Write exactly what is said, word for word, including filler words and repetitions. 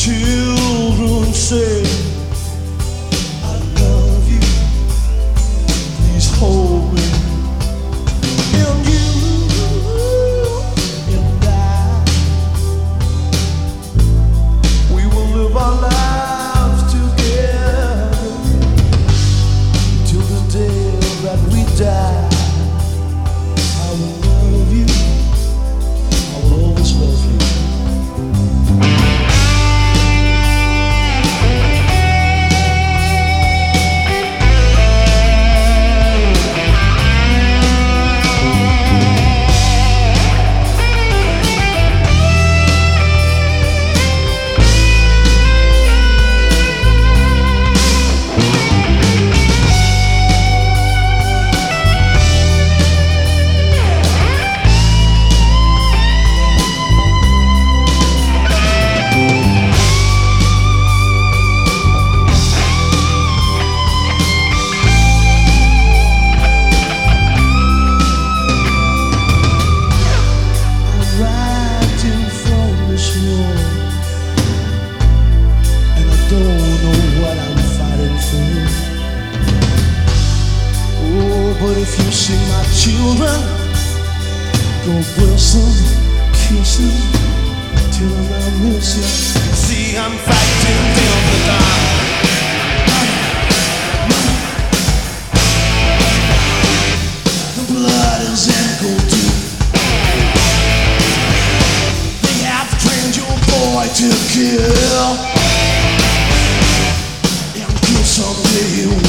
children say, I love you, please hold me. And you and I, we will live our lives together till the day that we die. I will love you, I will always love you. But if you see my children, go bless them, kiss them, tell them I miss you. See, I'm fighting till the dawn. The blood is ankle deep. They have trained your boy to kill, and kill someday.